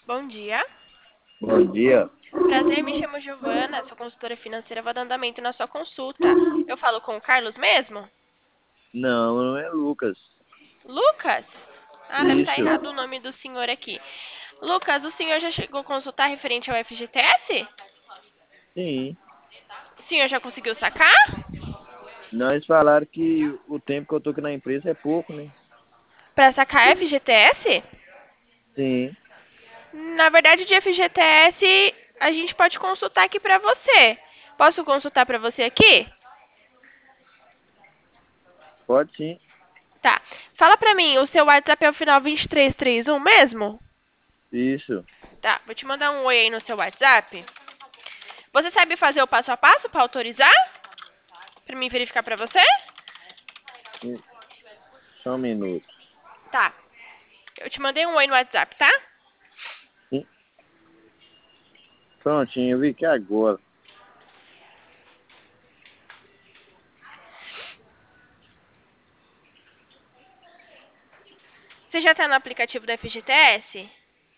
Bom dia. Bom dia. Prazer, me chamo Giovana, sou consultora financeira, vou dar andamento na sua consulta. Eu falo com o Carlos mesmo? Não, não é Lucas. Lucas? Ah, deve estar Isso. errado o nome do senhor aqui. Lucas, o senhor já chegou a consultar referente ao FGTS? Sim. O senhor já conseguiu sacar? Nós falaram que o tempo que eu tô aqui na empresa é pouco, né? Para sacar FGTS? Sim. Na verdade, de FGTS, a gente pode consultar aqui para você. Posso consultar para você aqui? Pode sim. Tá. Fala pra mim, o seu WhatsApp é o final 2331 mesmo? Isso. Tá, vou te mandar um oi aí no seu WhatsApp. Você sabe fazer o passo a passo para autorizar? Para mim verificar para você? Sim. Só um minuto. Tá. Eu te mandei um oi no WhatsApp, tá? Sim. Prontinho, eu vi que agora. Você já tá no aplicativo do FGTS?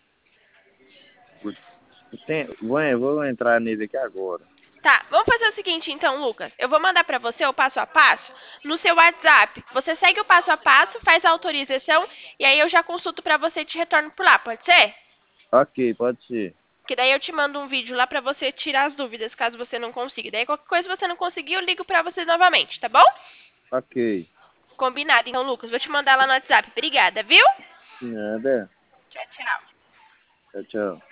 Vou entrar nele aqui agora. Tá, vamos fazer o seguinte então, Lucas. Eu vou mandar pra você o passo a passo no seu WhatsApp. Você segue o passo a passo, faz a autorização e aí eu já consulto pra você e te retorno por lá, pode ser? Ok, pode ser. Que daí eu te mando um vídeo lá pra você tirar as dúvidas, caso você não consiga. Daí qualquer coisa você não conseguir, eu ligo pra você novamente, tá bom? Ok. Combinado. Então, Lucas, vou te mandar lá no WhatsApp. Obrigada, viu? Nada. Tchau, tchau. Tchau, tchau.